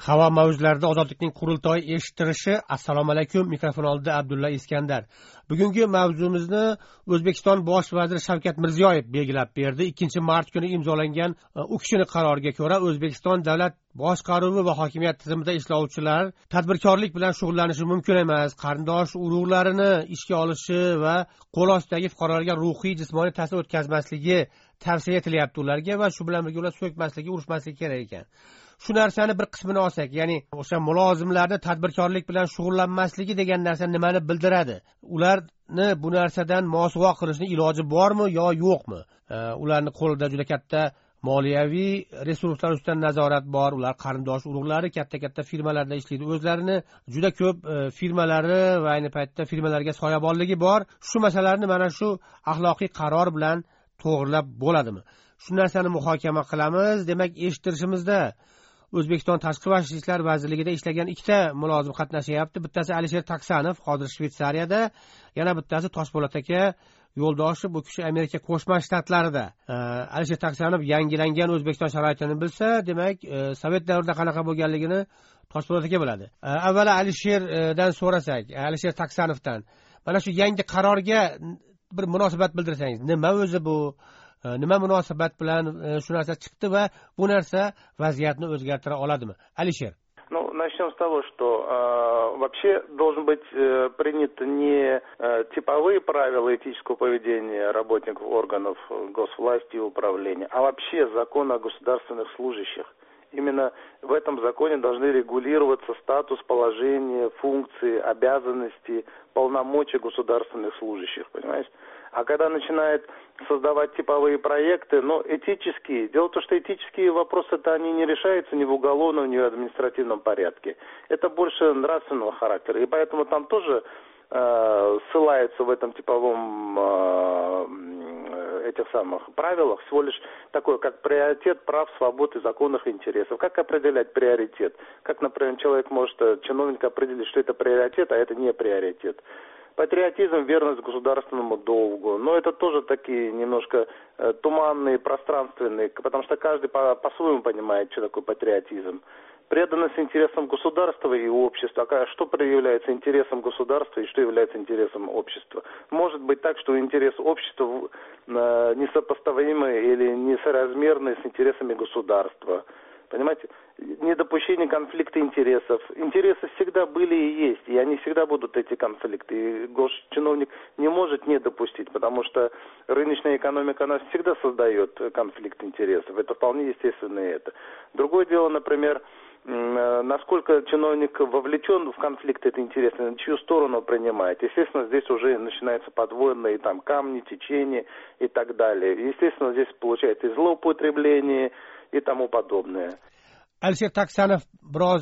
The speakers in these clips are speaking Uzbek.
Havo mavjlarida ozodlikning qurultoyi eshittirishi. Assalomu alaykum. Mikrofon oldida Abdulla Iskandar. Bugungi mavzumizni O'zbekiston bosh vaziri Shavkat Mirziyoyev belgilab berdi. 2-mart kuni imzolangan u kishining qaroriga ko'ra O'zbekiston davlat boshqaruvi va hokimiyat tizimida ishlovchilar tadbirkorlik bilan shug'ullanishi mumkin emas. Qarindosh urug'larini ishga olishi va qo'l ostidagi fuqarolarga ruhiy, jismoniy ta'sir o'tkazmasligi tavsiya etilyapti ularga va shu bilan birga ular so'kmasligi, urushmasligi kerak ekan. Shu narsani bir qismini olsak, ya'ni o'sha mulozimlarni tadbirkorlik bilan shug'ullanmasligi degan narsa nimani bildiradi? Ularni bu narsadan mosuvo qilishni iloji bormi yo yo'qmi? Ularni qo'lida juda katta moliyaviy resurslar ustidan nazorat bor. Ular qarindosh urug'lari katta firmalarda ishlaydi. O'zlarini juda ko'p firmalari va ayni paytda firmalarga soyabonligi bor. Shu masalalarni mana shu axloqiy qaror bilan to'g'rilab bo'ladimi? Shu narsani muhokama qilamiz. Demak, eshittirishimizda O'zbekiston Tashqi ishlar vazirligida ishlagan ikkita mulozim qatnashyapti. Bittasi Alisher Taksanov, hozir Shveysariyada, yana bittasi Toshpo'lat aka yo'ldoshi, bu kishi Amerika Qo'shma Shtatlarida. Alisher Taksanov yangilangan O'zbekiston sharoitini bilsa, demak, Sovet davrida qanaqa bo'lganligini Toshpo'lat aka biladi. Avvalo Alisherdan so'rasak, Alisher Taksanovdan mana shu yangi qarorga bir munosabat bildirsangiz, nima o'zi bu? Nima munosabat bilan shu narsa chiqdi va bu narsa vaziyatni o'zgartira oladimi? Alisher. Начнем с того, что вообще должен быть принят не типовые правила этического поведения работников органов госвласти и управления, а вообще закон о государственных служащих. Именно в этом законе должны регулироваться статус, положение, функции, обязанности, полномочия государственных служащих, понимаете? А когда начинает создавать типовые проекты, этические, дело в том, что этические вопросы-то они не решаются ни в уголовном, ни в административном порядке. Это больше нравственного характера. И поэтому там тоже ссылается в этом типовом этих самых правилах всего лишь такое, как приоритет прав, свобод и законных интересов. Как определять приоритет? Как, например, чиновник определить, что это приоритет, а это не приоритет? Патриотизм, верность государственному долгу. Но это тоже такие немножко туманные, пространственные, потому что каждый по-своему понимает, что такое патриотизм. Преданность интересам государства и общества. А что является интересом государства и что является интересом общества? Может быть так, что интерес общества несопоставимый или несоразмерный с интересами государства. Понимаете? Недопущение конфликта интересов. Интересы всегда были и есть, и они всегда будут, эти конфликты. И госчиновник не может не допустить, потому что рыночная экономика, она всегда создает конфликт интересов. Это вполне естественно и это. Другое дело, например, насколько чиновник вовлечен в конфликт, это интересно, на чью сторону принимает. Естественно, здесь уже начинаются подводные камни, течения и так далее. Естественно, здесь получается и злоупотребление и тому подобное. Alisher Taksanov biroz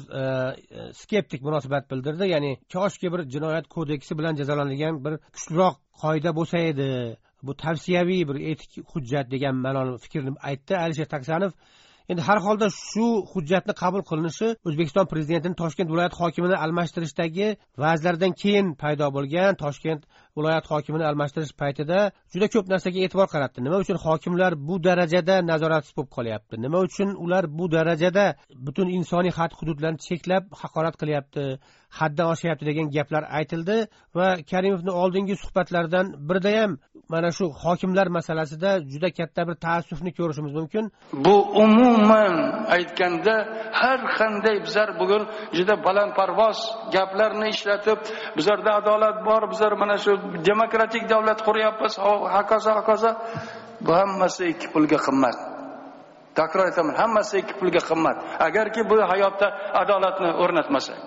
skeptik munosabat bildirdi. Ya'ni koshki bir jinoyat kodeksi bilan jazolanadigan bir kuchliroq qoida bo'lsa edi. Bu tavsiyaviy bir etik hujjat degan ma'noli fikrni aytdi Alisher Taksanov. Endi har holda shu hujjatni qabul qilinishi O'zbekiston prezidentining Toshkent viloyat hokimini almashtirishdagi vazlardan keyin paydo bo'lgan. Toshkent viloyat hokimini almashtirish paytida juda ko'p narsaga e'tibor qaratdi. Nima uchun hokimlar bu darajada nazoratsiz bo'lib qolyapti? Nima uchun ular bu darajada butun insoniy hud-hududlarni cheklab haqorat qilyapti, haddan oshyapti degan gaplar aytildi va Karimovning oldingi suhbatlaridan birida ham mana shu hokimlar masalasida juda katta bir taassufni ko'rishimiz mumkin. Bu umuman aytganda har qanday bizlar bugun juda balandparvoz gaplarni ishlatib, bizlarda adolat bor, bizlar mana shu demokratik davlat quryapmiz, hokazo. Bu hammasi 2 pulga qimmat. Takror aytaman, hammasi 2 pulga qimmat. Agarki bu hayotda adolatni o'rnatmasak.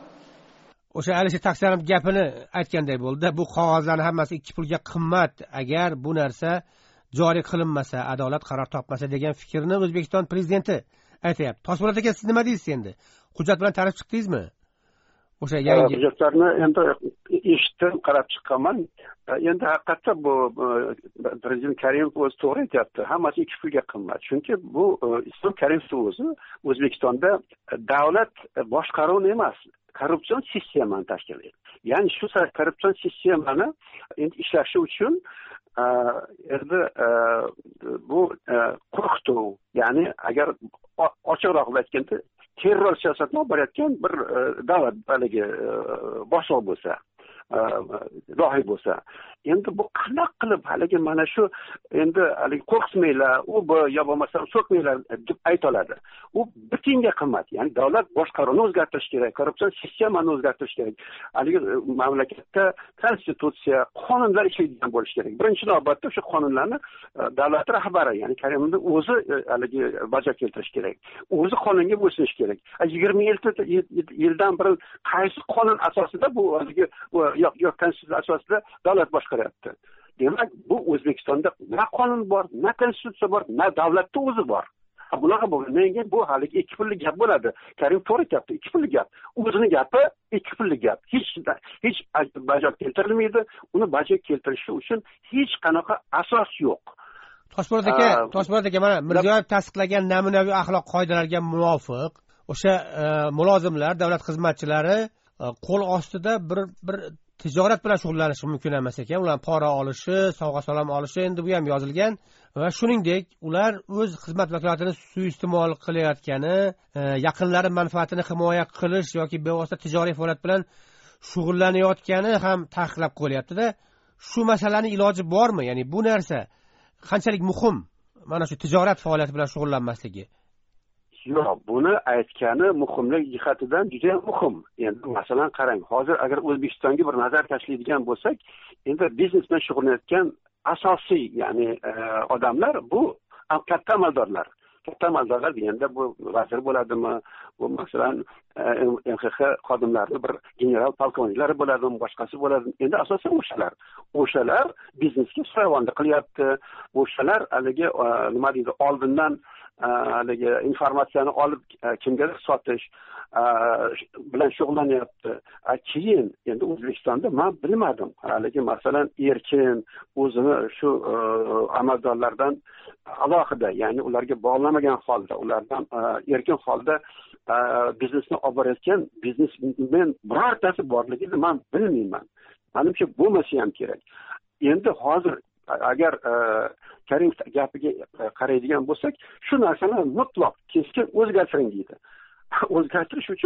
O'sha Alisher Taksanov gapini aytganday bo'ldi. Bu qog'ozlarning hammasi 2 pulga qimmat agar bu narsa joriy qilinmasa, adolat qaror topmasa degan fikrni O'zbekiston prezidenti aytayapti. Toshpo'lat aka, siz nima deysiz endi? Hujjat bilan tanishib chiqdingizmi? O'sha yangi hujjatlarni endi eshitdim, qarab chiqqanman. Endi haqiqatda bu prezident Karimov o'zi to'g'ri aytyapti. Hammasi 2 pulga qimmat. Chunki bu Islom Karimov o'zi O'zbekistonda davlat boshqaruvni emas, korrupsion sistemani tashkil etdi. Ya'ni shu korrupsion sistemani endi ishlashi uchun endi bu qo'rqituv, ya'ni agar ochiqroq aytganda terror siyosatini olib borayotgan bir davlat haligi boshliq bo'lsa, rohiy bo'lsa, endi bu qanday qilib haligi mana shu endi haligi qo'rqitmanglar, u yo bo'lmasam so'kmanglar deb ayta oladi. U bir tiyinga qimmat. Ya'ni davlat boshqaruvni o'zgartirish kerak, korrupsiya sistemani o'zgartirish kerak. Haligi mamlakatda konstitutsiya, qonunlar ishlaydigan bo'lishi kerak. Birinchi navbatda o'sha qonunlarni davlat rahbari, ya'ni Karimovning o'zi haligi bajo keltirish kerak. O'zi qonunga bo'ysunish kerak. 20 yildan beri qaysi qonun asosida bu haligi yo'q konstitutsiya asosida davlat boshqaryapti. Demak, bu O'zbekistonda na qonun bor, na konstitutsiya bor, na davlatda o'zi bor. Bunaqa bo'lgandan bu haligi ikki pulli gap bo'ladi. Karim to'g'ri aytibdi, ikki pulli gap. O'zining gapi ikki pulli gap. Hech bajo keltirilmaydi. Uni bajo keltirishi uchun hech qanaqa asos yo'q. Toshpo'lat aka, mana Mirziyoyev tasdiqlagan namunaviy axloq qoidalariga muvofiq o'sha mulozimlar, davlat xizmatchilari qo'l ostida bir tijorat bilan shug'ullanishi mumkin emas ekan. Ular pora olishi, sovg'a salom olishi, endi bu ham yozilgan va shuningdek ular o'z xizmat vakolatini suiiste'mol qilayotgani, yaqinlari manfaatini himoya qilish yoki bevosita tijoriy faoliyat bilan shug'ullanayotgani ham taqiqlab qo'yilyapti-da. Shu masalaning iloji bormi? Ya'ni bu narsa qanchalik muhim? Mana shu tijorat faoliyati bilan shug'ullanmasligi. Yo'q, buni aytgani muhimlik jihatidan juda muhim. Endi masalan qarang, hozir agar O'zbekistonga bir nazar tashlaydigan bo'lsak, endi biznes bilan shug'ullanayotgan asosiy, ya'ni odamlar bu katta amaldorlar. Katta amaldorlar deganda bu vazir bo'ladimi, bu masalan MXX xodimlari bir general polkovniklari bo'ladimi, boshqasi bo'ladimi? Endi asosan o'shalar biznesga soyabonlik qilyapti. O'shalar haligi nima deydi, oldindan haligi informatsiyani olib kimgadir sotish bilan shug'ullanyapti. Keyin endi O'zbekistonda men bilmadim, haligi masalan erkin o'zini shu amaldorlardan alohida, ya'ni ularga bog'lamagan holda, ulardan erkin holda biznesni olib borayotgan biznesmen birortasi borligini men bilmayman. Menimcha bo'lmasa ham kerak. Endi hozir agar Karimov gapiga qaraydigan bo'lsak, shu narsani mutlaq keskin o'zgartiring deydi. O'zgartirish uchun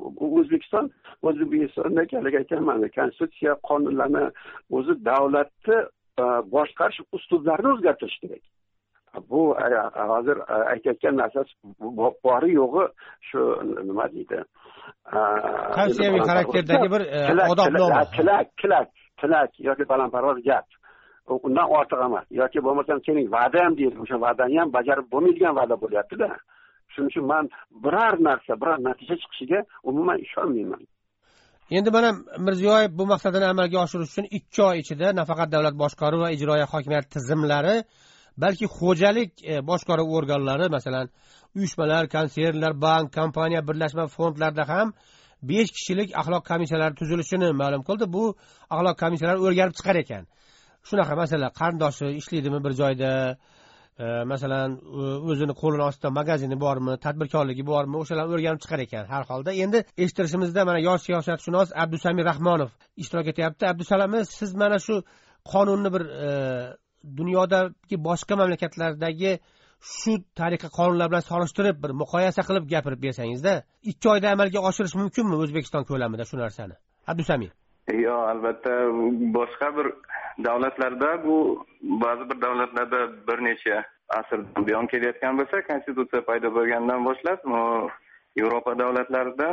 O'zbekistondagi aytganman, konstitutsiya, qonunlarni, o'zi davlatni boshqarish uslublarini o'zgartirish kerak. Bu hozir aytayotgan narsasi bori yo'g'i shu nima deydi? Konstitutsiyaviy xarakterdagi bir odobnoma. Tilak yoki balandparvoz gap. Undan ortiq emas. Yoki bo'lmasam sening va'da ham deydi, o'sha va'dani ham bajarib bo'lmaydigan va'da bo'lyapti-da. Shuning uchun men biror natija chiqishiga umuman ishonmayman. Endi mana Mirziyoyev bu maqsadini amalga oshirish uchun 2 oy ichida nafaqat davlat boshqaruvi va ijroiya hokimiyat tizimlari, balki xo'jalik boshqaruv organlari, masalan, uyushmalar, konsernlar, bank, kompaniya, birlashma fondlarda ham 5 kishilik axloq komissiyalari tuzilishini ma'lum qildi. Bu axloq komissiyalari o'rganib chiqar ekan. Shunaqa masala, qarindoshi ishlaydimi bir joyda, masalan, o'zini qo'lini ostida magazini bormi, tadbirkorligi bormi, o'shalarni o'rganib chiqar ekan har holda. Endi eshittirishimizda mana yosh siyosatshunos Abdusamir Rahmonov ishtirok etyapti. Abdusalam, siz mana shu qonunni bir dunyodagi boshqa mamlakatlardagi shu tariqa qonunlar bilan solishtirib bir muqoyasa qilib gapirib bersangiz-da, 2 oyda amalga oshirish mumkinmi O'zbekiston ko'lamida shu narsani? Abdusamir. Yo'q, albatta boshqa bir davlatlarda, bu ba'zi bir davlatlarda bir necha asrdan buyon kelayotgan bo'lsa, konstitutsiya paydo bo'lgandan boshlab, Yevropa davlatlarida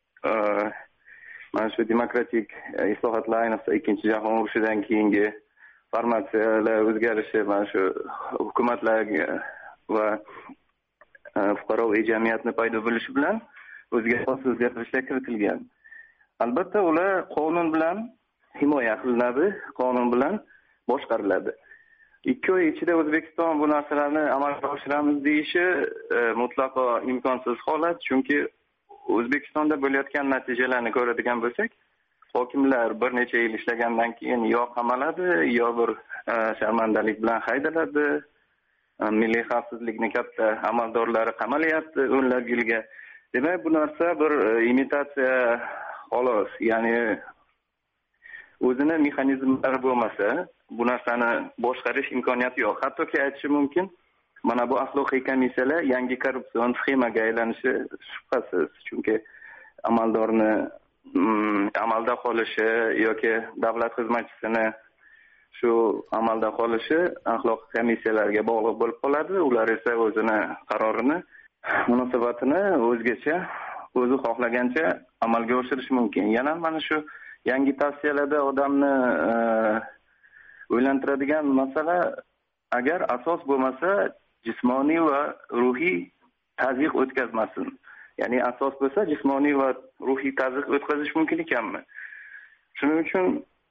mana shu demokratik islohotlar, ayniqsa Ikkinchi jahon urushidan keyingi formatsiyalar o'zgarishi, mana shu hukumatlar va fuqaroviy jamiyatni paydo bo'lishi bilan o'zgartirishlar kiritilgan. Albatta ular qonun bilan himoya qilinadi, qonun bilan boshqariladi. 2 oy ichida O'zbekiston bu narsalarni amalga oshiramiz deyishi mutlaqo imkonsiz holat, chunki O'zbekistonda bo'layotgan natijalarni ko'radigan bo'lsak, hokimlar bir necha yil ishlagandan keyin yo qamaladi, yo bir sharmandalik bilan haydaladi. Milliy xavfsizlikni katta amaldorlari qamalyapti o'nlab yilga. Demak, bu narsa bir imitatsiya xolos, ya'ni o'zini mexanizmlari bo'lmasa, bu narsani boshqarish imkoniyati yo'q. Hattoki aytish mumkin, mana bu axloqiy komissiyalar yangi korrupsion sxemaga aylanishi shubhasiz, chunki amaldorni amalda qolishi yoki davlat xizmatchisini shu amalda qolishi axloq komissiyalariga bog'liq bo'lib qoladi. Ular esa o'zini qarorini, munosabatini o'zgacha, o'zi xohlagancha amalga oshirishi mumkin. Yana mana shu yangi tavsiyalarda odamni o'ylantiradigan masala, agar asos bo'lmasa, jismoniy va ruhiy tazyiq o'tkazmasin. Ya'ni asos bo'lsa, jismoniy va ruhiy tazyiq o'tkazish mumkin ekanmi? Shuning uchun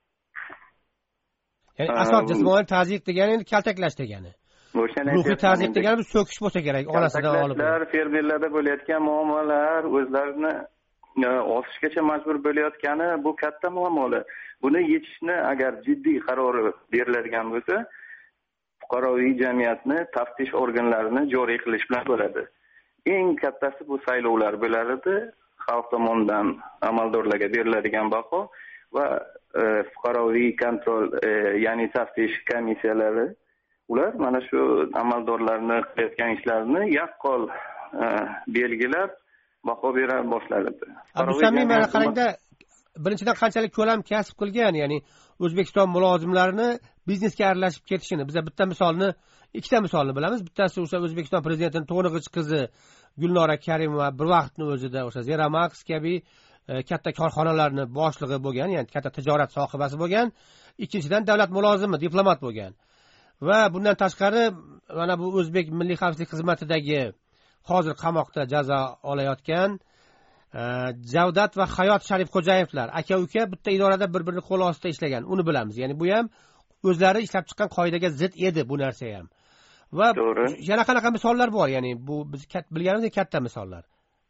ya'ni asos jismoniy tazyiq degani endi kaltaklash degani. Ruhiy tazyiq degani so'kish bo'lsa kerak, onasidan olib. Fermerlarda bo'layotgan muammolar, o'zlarini osishgacha majbur bo'layotgani bu katta muammolar. Buni yechishni agar jiddiy qarori beriladigan bo'lsa, fuqaroviy jamiyatni taftish organlarini joriy qilish bilan bo'ladi. Eng kattasi bu saylovlar bo'lardi. Xalq tomonidan amaldorlarga beriladigan baho va fuqaroviy kontrol, ya'ni taftish komissiyalari, ular mana shu amaldorlarni qilayotgan ishlarini yaqqol belgilab baho bera boshladi. Abdusamim, mana qarangda, birinchidan qanchalik ko'lam kasb qilgan, ya'ni O'zbekiston mulozimlarini biznesga aralashib ketishini. Biz bitta misolni, ikkita misolni bilamiz. Bittasi o'sha O'zbekiston prezidentining to'ng'ich qizi Gulnora Karimova bir vaqtning o'zida o'sha Zeramax kabi katta korxonalarni boshlig'i bo'lgan, ya'ni katta tijorat sohibasi bo'lgan. Ikkinchidan davlat mulozimi, diplomat bo'lgan. Va bundan tashqari mana bu O'zbek Milliy xavfsizlik xizmatidagi hozir qamoqda jazo olayotgan Javdat va Hayot Sharifxo'jayevlar aka-uka bitta idorada bir-birini qo'l ostida ishlagan. Uni bilamiz. Ya'ni bu ham o'zlari ishlab chiqqan qoidaga zid edi bu narsa ham. Va yana qanaqa misollar bor, ya'ni bu biz bilganimizdek katta misollar.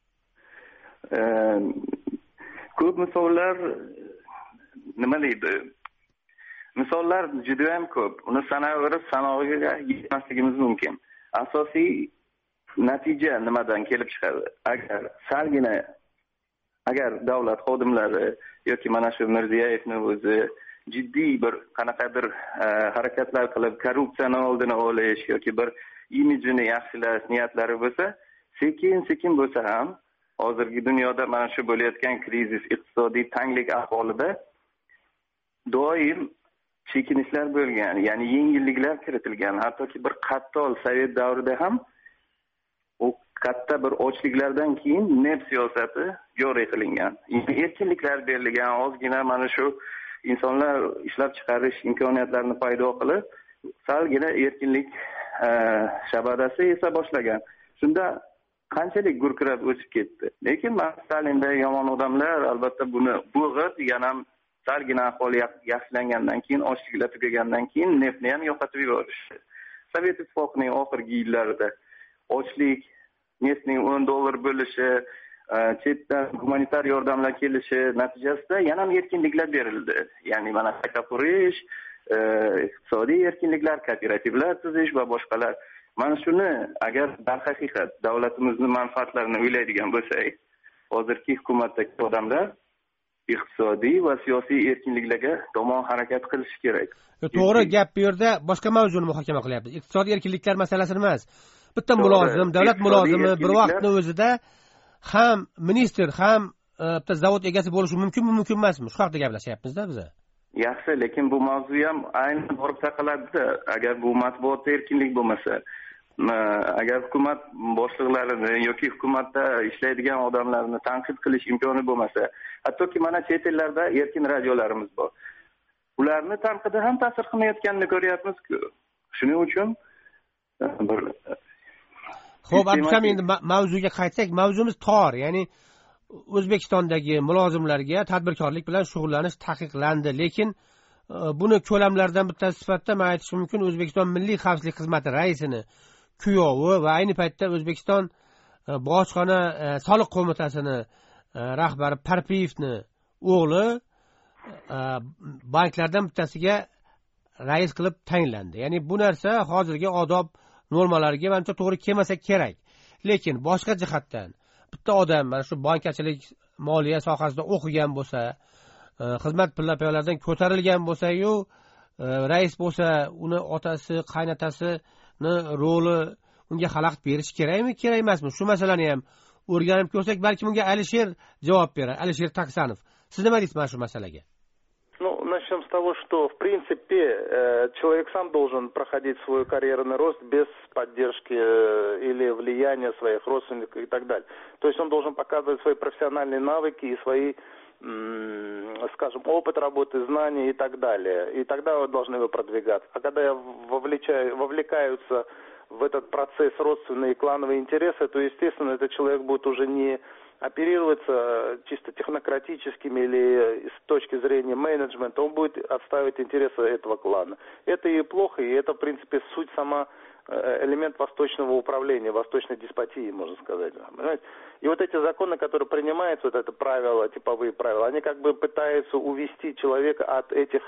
Ko'p misollar, nima deydi? Misollar juda ham ko'p. Uni sanaverib sanog'iga yetmasligimiz mumkin. Asosiy natija nimadan kelib chiqadi? Agar davlat xodimlari yoki mana shu Mirziyoyevning o'zi jiddiy bir qanaqadir harakatlar qilib korrupsiyani oldini olish yoki bir imijini yaxshilash niyatlari bo'lsa, sekin bo'lsa ham hozirgi dunyoda mana shu bo'layotgan krizis, iqtisodiy tanglik ahvolida doim chekinishlar bo'lgan, ya'ni yengilliklar kiritilgan. Hattoki bir qattol sovet davrida ham u katta bir ochliklardan keyin neft siyosati joriy qilingan. Erkinliklar berilgan, ozgina mana shu insonlar ishlab chiqarish imkoniyatlarini paydo qilib, salgina erkinlik shabadasi esa boshlagan. Shunda qanchalik gurkirab o'sib ketdi. Lekin Stalinda yomon odamlar albatta buni bo'g'ib, yana salgina ahvol yaxshilangandan keyin, ochliklar tugagandan keyin neftni ham yo'qotib yuborishdi. Sovet ittifoqining oxirgi yillarida ochlik, neftning $10 bo'lishi, chetdan humanitar yordamlar kelishi natijasida yana ham erkinliklar berildi. Ya'ni mana qayta qurish, iqtisodiy erkinliklar, kooperativlar tuzish va boshqalar. Mana shuni agar darhaqiqat davlatimizning manfaatlarini o'ylaydigan bo'lsak, hozirgi hukumatdagi odamlar iqtisodiy va siyosiy erkinliklarga tomon harakat qilish kerak. To'g'ri gap, bu yerda boshqa mavzuni muhokama qilyapmiz. Iqtisodiy erkinliklar masalasi emas. Bitta mulozim, davlat mulozimi bir vaqtning o'zida ham ministr, ham bitta zavod egasi bo'lishi mumkinmi, mumkin emasmi? Shu haqida gaplashyapmiz-da biz. Yaxshi, lekin bu mavzu ham aynan borib taqaladi. Agar bu matbuotda erkinlik bo'lmasa, agar hukumat boshliqlarini yoki hukumatda ishlaydigan odamlarni tanqid qilish imkoni bo'lmasa, hattoki mana chet ellarda erkin radiolarimiz bor. Ularni tanqidi ham ta'sir qilmayotganini ko'ryapmiz-ku. Shuning uchun bir Xo'p, Abdusamim, endi mavzuga qaytsak, mavzumiz tor, ya'ni O'zbekistondagi mulozimlarga tadbirkorlik bilan shug'ullanish taqiqlandi, lekin buni ko'lamlardan bittasi sifatida men aytishim mumkin, O'zbekiston Milliy xavfsizlik xizmati raisini kuyovi va ayni paytda O'zbekiston bojxona soliq qo'mitasining rahbari Parpiyevni o'g'li banklardan bittasiga rais qilib tayinlandi. Ya'ni bu narsa hozirgi odob normalariga menimcha to'g'ri kelmasa kerak. Lekin boshqa jihatdan bitta odam mana shu bankachilik, moliya sohasida o'qigan bo'lsa, xizmat pilla-poyalaridan ko'tarilgan bo'lsa-yu, rais bo'lsa, uni otasi, qaynotasini roli unga xalaqit berish kerakmi, kerak emasmi? Shu masalani ham o'rganib ko'rsak, balki bunga Alisher javob berar. Alisher Taksanov. Siz nima deysiz mana shu masalaga? Ну, начнем с того, что, в принципе, человек сам должен проходить свой карьерный рост без поддержки или влияния своих родственников и так далее. То есть он должен показывать свои профессиональные навыки и свои, скажем, опыт работы, знания и так далее. И тогда должны его продвигаться. А когда вовлекаются в этот процесс родственные и клановые интересы, то, естественно, этот человек будет уже не оперироваться чисто технократическими или с точки зрения менеджмента, он будет отстаивать интересы этого клана. Это и плохо, и это, в принципе, суть сама, элемент восточного управления, восточной деспотии, можно сказать. Понимаете? И вот эти законы, которые принимаются, вот это правила, типовые правила, они как бы пытаются увести человека от этих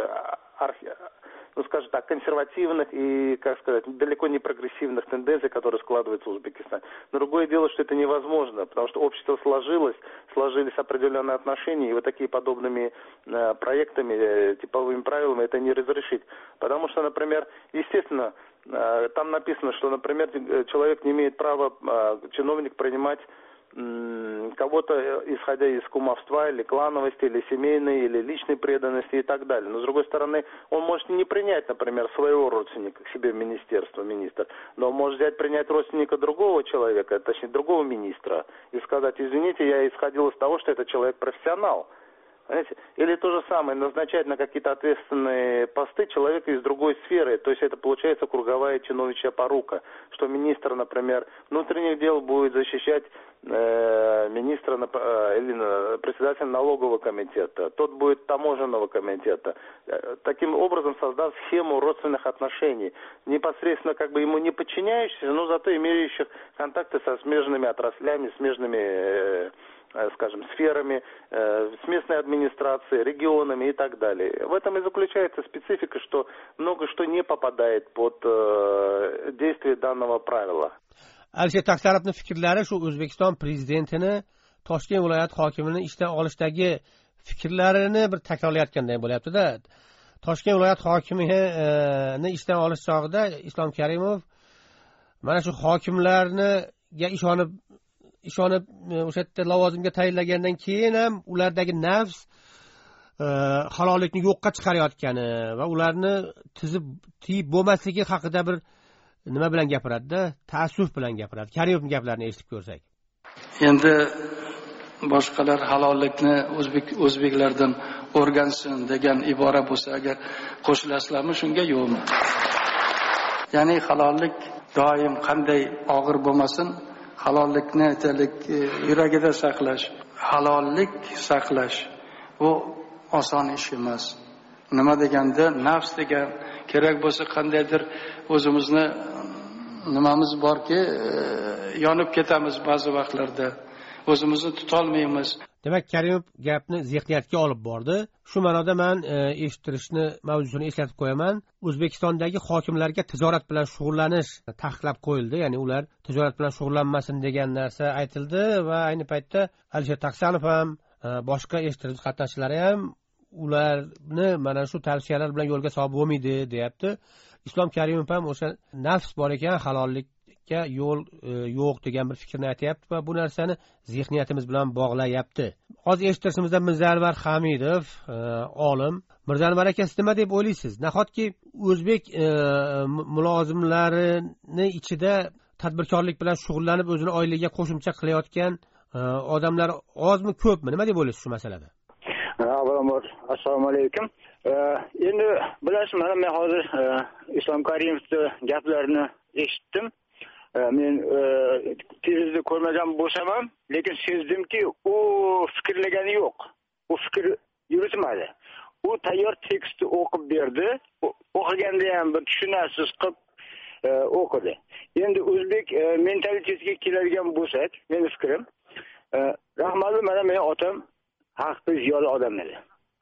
скажем так, консервативных и, как сказать, далеко не прогрессивных тенденций, которые складываются в Узбекистане. Но другое дело, что это невозможно, потому что общество сложились определенные отношения, и вот такие подобными проектами, типовыми правилами это не разрешить. Потому что, например, естественно, там написано, что, например, человек не имеет права, чиновник, принимать кого-то, исходя из кумовства, или клановости, или семейной, или личной преданности и так далее. Но, с другой стороны, он может не принять, например, своего родственника к себе в министерство, министр, но он может взять, принять родственника другого человека, точнее, другого министра, и сказать: извините, я исходил из того, что этот человек профессионал. Понимаете? Или то же самое, назначать на какие-то ответственные посты человека из другой сферы. То есть это получается круговая чиновничья порука. Что министр, например, внутренних дел будет защищать министра или председателя налогового комитета. Тот будет таможенного комитета. Таким образом создав схему родственных отношений. Непосредственно как бы ему не подчиняющихся, но зато имеющих контакты со смежными отраслями, смежными скажем, сферами, с местной администрацией, регионами и так далее. В этом и заключается специфика, что много что не попадает под действие данного правила. Alisher Taksanovning fikrlari shu O'zbekiston prezidentini Toshkent viloyat hokimini ishdan olishdagi fikrlarini bir takrorlayotganday bo'lyapti-da. Toshkent viloyat hokimini ishdan olish chog'ida Islom Karimov mana shu hokimlarga ishonib o'sha yerda lavozimga tayinlagandan keyin ham ulardagi nafs halollikni yo'qqa chiqarayotgani va ularni tiyib bo'lmasligi haqida bir nima bilan gapiradi-da, taassuf bilan gapiradi. Karimovning gaplarini eshitib ko'rsak. Endi boshqalar halollikni o'zbeklardan o'rgansin degan ibora bo'lsa agar qo'shilasizlarmi shunga, yo'qmi? Ya'ni halollik doim qanday og'ir bo'lmasin, halollikni aytaylik yuragida saqlash, halollik saqlash bu oson ish emas. Nima deganda, nafs degan kerak bo'lsa qandaydir o'zimizni nimamiz borki, yonib ketamiz ba'zi vaqtlarda. O'zimizni tutolmaymiz. Demak, Karimov gapni zihniyatga olib bordi. Shu ma'noda men eshittirishni mavzusini eslatib qo'yaman. O'zbekistondagi hokimlarga tijorat bilan shug'ullanish taqiqlab qo'yildi. Ya'ni ular tijorat bilan shug'ullanmasin degan narsa aytildi va ayni paytda Alisher Taksanov ham boshqa eshitirish qatnashchilari ham ularni mana shu tavsiyalar bilan yo'lga solib bo'lmaydi deyapti. Islom Karimov ham o'sha nafs bor ekan, halollikka yo'l yo'q degan bir fikrni aytyapti va bu narsani zihniyatimiz bilan bog'layapti. Hozir eshittirishimizda Mirzanvar Hamidov, olim. Mirzanvar aka, siz nima deb o'ylaysiz? Nahotki o'zbek mulozimlarini ichida tadbirkorlik bilan shug'ullanib o'zini oilaga qo'shimcha qilayotgan odamlar ozmi, ko'pmi? Nima deb o'ylaysiz shu masalada? Avvalambor, assalomu alaykum. Endi bilasiz, men hozir Islom Karimovning gaplarini eshitdim. Men televizorda ko'rmagan bo'lsam ham, lekin sezdimki, u fikrlagani yo'q. U fikr yuritmadi. U tayyor tekstni o'qib berdi. O'qiganda ham bir tushunarsiz qilib o'qidi. Endi o'zbek mentalitetiga keladigan bo'lsak, mening fikrim, rahmatli mana men otam haqli ziyoli odam edi.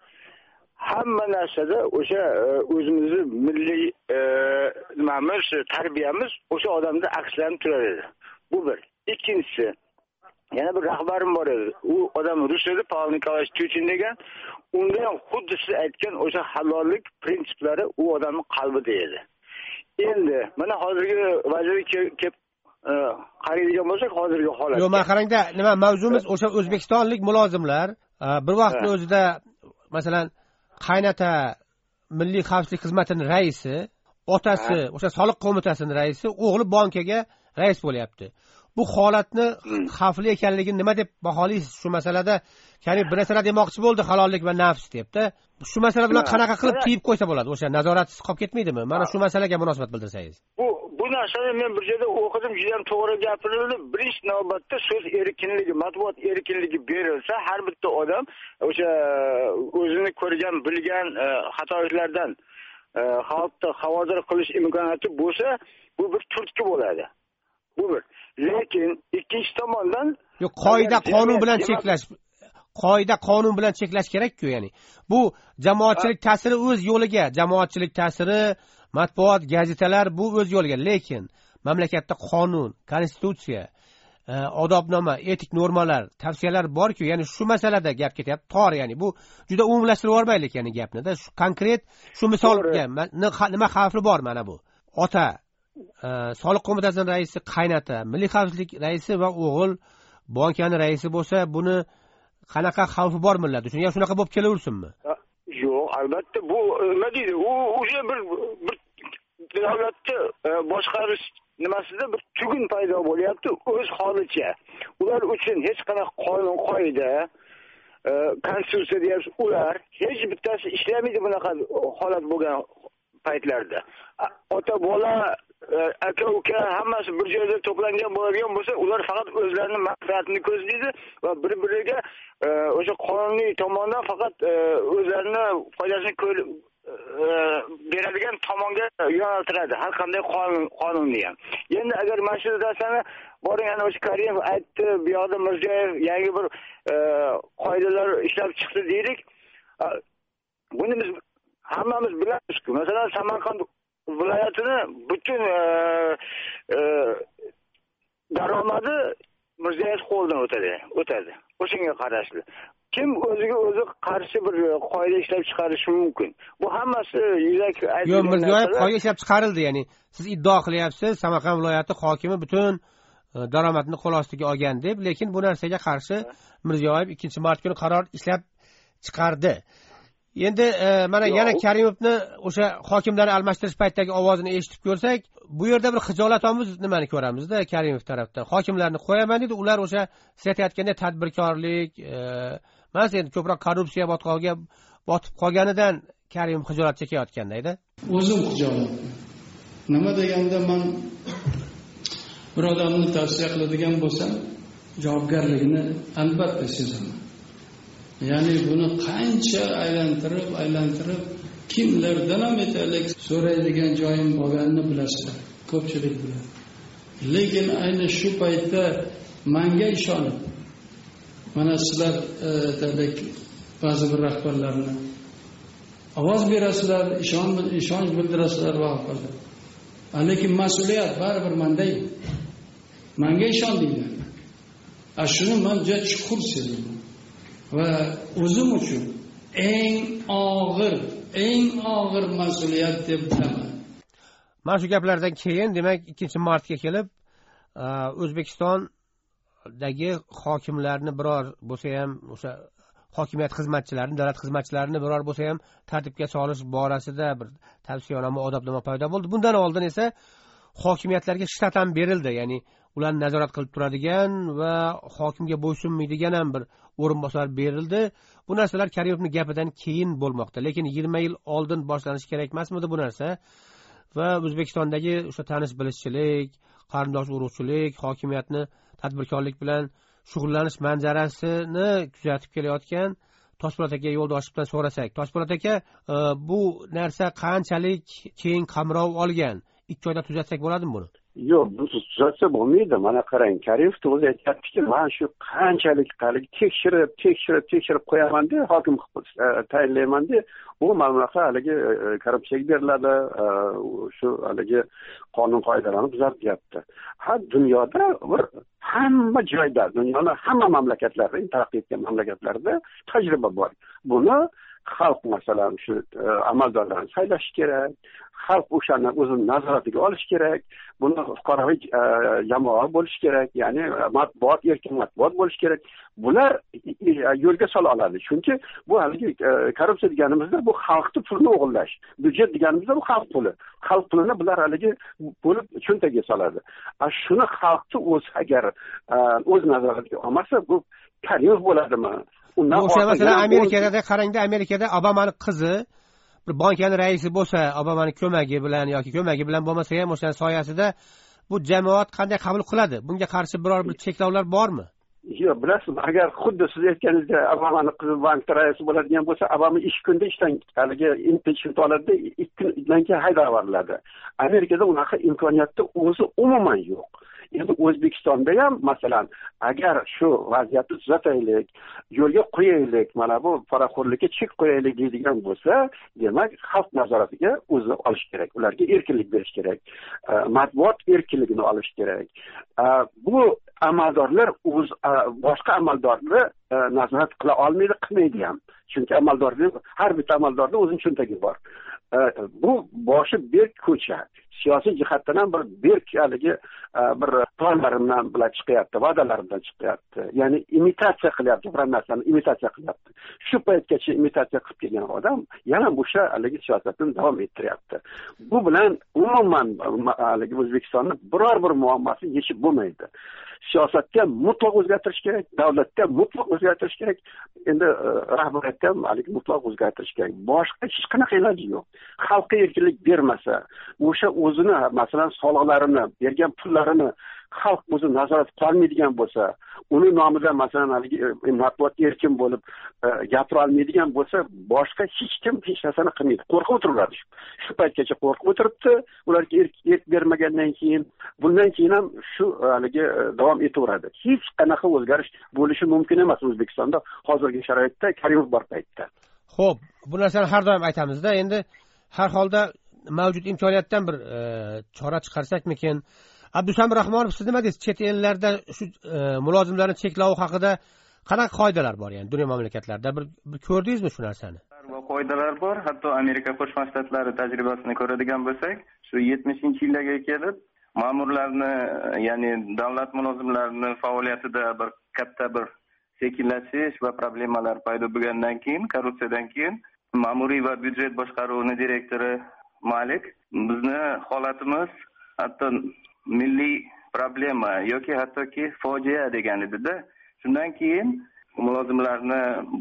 Hamma narsada o'sha o'zimizni milliy nimamiz, tarbiyamiz o'sha odamda akslanib turar edi. Bu bir. Ikkinchisi, yana bir rahbarim bor edi. U odam rus edi, Pavel Nikolaevich Tuchin degan. Unda ham xuddi siz aytgan o'sha halollik prinsiplari u odamning qalbida edi. Endi mana hozirgi vazirga kelib qaraydigan bo'lsak hozirgi holat. Yo'q, men qarangda, nima mavzumiz o'sha o'zbekistonlik mulozimlar bir vaqtning o'zida masalan qaynota Milliy xavfsizlik xizmatining raisi, otasi o'sha soliq qo'mitasining raisi, o'g'li bankaga rais bo'lyapti. Bu holatni xavfli ekanligini nima deb baholaysiz? Shu masalada ya'ni bir narsalar demoqchi bo'ldi, halollik va nafs debdi. Shu masala bilan qanaqa qilib tiyib qo'ysa bo'ladi? O'sha nazoratsiz qolib ketmaydimi? Mana shu masalaga munosabat bildirsangiz. Bu narsani men bir joyda o'qidim, juda ham to'g'ri gapirildi. Birinchi navbatda so'z erkinligi, matbuot erkinligi berilsa, har bitta odam o'sha o'zini ko'rgan, bilgan xatoliklardan xalqni xavotir qilish imkoniyati bo'lsa, bu bir turtki bo'ladi. Bu bir. Lekin ikkinchi tomondan qoida qonun bilan cheklash, qoida qonun bilan cheklash kerak-ku, ya'ni. Bu jamoatchilik ta'siri o'z yo'liga, jamoatchilik ta'siri, matbuot, gazetalar bu o'z yo'liga, lekin mamlakatda qonun, konstitutsiya, odobnoma, etik normalar, tavsiyalar bor-ku, ya'ni shu masalada gap ketyapti. Tor, ya'ni bu juda umumlashtirib yormaylik, ya'ni gapni-da. Shu konkret shu misolga nima xavfi bor mana bu? Ota soliq qo'mitasining raisi, qaynota milliy xavfsizlik raisi va o'g'il bankaning raisi bo'lsa, buni qanaqa xavfi bor millat uchun? Yo'q, shunaqa bo'lib kelaversinmi? Yo'q, albatta bu nima deydi? U o'sha bir davlatni boshqarish nimasida bir tugun paydo bo'lyapti, o'z holicha. Ular uchun hech qanaqa qonun, qoida, konstitutsiya deyapsiz, ular hech bittasi ishlamaydi bunaqa holat bo'lgan paytlarda. Ota bola, aka uka hammasi bir joyda to'plangan bo'ladigan bo'lsa, ular faqat o'zlarining manfaatini ko'zlaydi va bir-biriga o'sha qonuniy tomondan faqat o'zlarini foydasini beradigan tomonga yo'naltiradi, har qanday qonunni ham. Endi agar mana shu narsani boring, ana o'sha Karimov aytdi, bu yoqda Mirziyoyev yangi bir qoidalar ishlab chiqdi deylik. Buni biz hammamiz bilamiz-ku. Masalan, Samarqand viloyatini butun daromadi Mirziyoyev qo'lidan o'tadi. O'shanga qarashli. Kim o'ziga o'zi qarshi bir qoida ishlab chiqarishi mumkin? Bu hammasi yuzaki aytilgan. Yo'q, Mirziyoyev qoida ishlab chiqarildi, ya'ni siz iddao qilyapsiz, Samarqand viloyati hokimi butun daromadni qo'l ostiga olgan deb, lekin bu narsaga qarshi Mirziyoyev 2-mart kuni qaror ishlab chiqardi. Endi mana yana Karimovni o'sha hokimlarni almashtirish paytidagi ovozini eshitib ko'rsak, bu yerda bir xijolatamiz nimani ko'ramizda Karimov tarafdan. Hokimlarni qo'yaman dedi, ular o'sha siz aytayotganda tadbirkorlik, mana endi ko'proq korrupsiya botqog'iga botib qolganidan Karimov xijolat chekayotganda-edi. O'zim xijolat. Nima deganda men bir odamni tavsiya qiladigan bo'lsam, javobgarligini albatta sezaman. Ya'ni buni qancha aylantirib kimlardan ham aytaylik so'raydigan joyim bo'lganini bilasizlar, ko'pchilik biladi. Lekin ayni shu paytda menga ishonib, mana sizlar aytaylik ba'zi bir rahbarlarni ovoz berasizlar, ishonch bildirasizlar va hokazo. Lekin mas'uliyat baribir menda. Menga ishondinglar. Shuni men juda chuqur sezaman. Va o'zim uchun eng og'ir mas'uliyat deb bilaman. Mana shu gaplardan keyin, demak, 2-martga kelib O'zbekistondagi hokimlarni biror bo'lsa ham, o'sha hokimiyat xizmatchilarini, davlat xizmatchilarini biror bo'lsa ham tartibga solish borasida bir tavsiyanoma, odobnoma paydo bo'ldi. Bundan oldin esa hokimiyatlarga shtat ham berildi, ya'ni ularni nazorat qilib turadigan va hokimga bo'ysunmaydigan ham bir o'rinbosar berildi. Bu narsalar Karimovning gapidan keyin bo'lmoqda, lekin 20 yil oldin boshlanishi kerak emasmidi bu narsa? Va O'zbekistondagi o'sha tanish-bilishchilik, qarindosh urug'chilik, hokimiyatni tadbirkorlik bilan shug'ullanish manzarasini kuzatib kelayotgan Toshpo'lat aka Yo'ldoshevdan so'rasak, Toshpo'lat aka, bu narsa qanchalik keng qamrov olgan? 2 oyda tuzatsak bo'ladimi buni? Yo'q, bu tuzatsa bo'lmaydi. Mana qarang, Karimov o'zi aytayaptiki, men shu qanchalik tekshirib qo'yaman deb, hokim tayinlayman deb, u mamlakat haligi korrupsiyaga beriladi, shu haligi qonun qoidalarni buzatyapti. Dunyoda hamma joyda, dunyoning hamma mamlakatlarida, taraqqiy etgan mamlakatlarda tajriba bor. Buni xalq masalan shu amaldorlarni saylashi kerak, xalq o'shani o'zini nazoratiga olishi kerak, buni fuqaroviy jamoa bo'lishi kerak, ya'ni matbuot, erkin matbuot bo'lishi kerak. Bular yo'lga sola oladi. Chunki bu haligi korrupsiya deganimizda bu xalqni pulini o'g'irlash. Byudjet deganimizda bu xalq puli. Xalq pulini bular haligi bo'lib cho'ntagiga soladi. Shuni xalqni o'zi agar o'z nazoratiga olmasa, bu Karimov bo'ladimi? O'sha masalan Amerikada qarangda, Amerikada Obamaning qizi bir bankani raisi bo'lsa, Obamaning ko'magi bilan yoki ko'magi bilan bo'lmasa ham o'sha soyasida bu jamoat qanday qabul qiladi? Bunga qarshi biror bir cheklovlar bormi? Yo'q, bilasizmi, agar xuddi siz aytganingizdek Obamaning qizi bank raisi bo'ladigan bo'lsa, Obama 2 kunda ishdan haligi impichment oladida 2 kundan keyin haydab yuboriladi. Amerikada unaqa imkoniyatni o'zi umuman yo'q. Endi O'zbekistonda ham masalan, agar shu vaziyatni tuzataylik, yo'lga qo'yaylik, mana bu poraxo'rlikka chek qo'yaylik deydigan bo'lsa, demak, xalq nazoratiga o'zini olish kerak, ularga erkinlik berish kerak, matbuot erkinligini olish kerak. Bu amaldorlar boshqa amaldorni nazorat qila olmaydi, qilmaydi ham. Chunki amaldorning har bitta amaldorning o'zining cho'ntagi bor. Bu boshi berk ko'cha. Siyosiy jihatdan ham bir berk haligi bir planlaridan bilan chiqyapti, va'dalaridan chiqyapti. Ya'ni imitatsiya qilyapti, bir narsani imitatsiya qilyapti. Shu paytgacha imitatsiya qilib kelgan odam yana o'sha haligi siyosatni davom ettiryapti. Bu bilan umuman haligi O'zbekistonning biror bir muammosini yechib bo'lmaydi. Siyosatga mutlaq o'zgartirish kerak, davlatga mutlaq o'zgartirish kerak, endi rahbariyatga ham haligi mutlaq o'zgartirish kerak. Boshqa hech qanaqa iloji yo'q. Xalqqa erkinlik bermasa, o'sha o'zini masalan soliqlarini, bergan pullarini xalq o'zi nazorat qilolmaydigan bo'lsa, uni nomidan masalan haligi matbuot erkin bo'lib gapira olmaydigan bo'lsa, boshqa hech kim hech narsani qilmaydi. Qo'rqib o'tiradi. Shu paytgacha qo'rqib o'tiribdi. Ularga erk bermagandan keyin, bundan keyin ham shu haligi davom etaveradi. Hech qanaqa o'zgarish bo'lishi mumkin emas O'zbekistonda hozirgi sharoitda, Karimov bor paytda. Xo'p, bu narsani har doim aytamizda. Endi har holda mavjud imkoniyatdan bir chora chiqarsakmikin? Abdusamir Rahmonov, siz nima deysiz? Chet ellarda shu mulozimlarning cheklavi haqida qanaqa qoidalar bor, ya'ni dunyo mamlakatlarida bir ko'rdingizmi shu narsani? Qoidalar bor. Hatto Amerika Qo'shma Shtatlari tajribasini ko'radigan bo'lsak, shu 70-yillarga kelib ma'murlarni, ya'ni davlat mulozimlarini faoliyatida bir katta bir sekinlashish va problemalar paydo bo'lgandan keyin, korrupsiyadan keyin ma'muriy va byudjet boshqaruvi direktori Malik bizni holatimiz hatto milliy problema yoki hattoki fojia degan edi-da. Shundan keyin mulozimlarni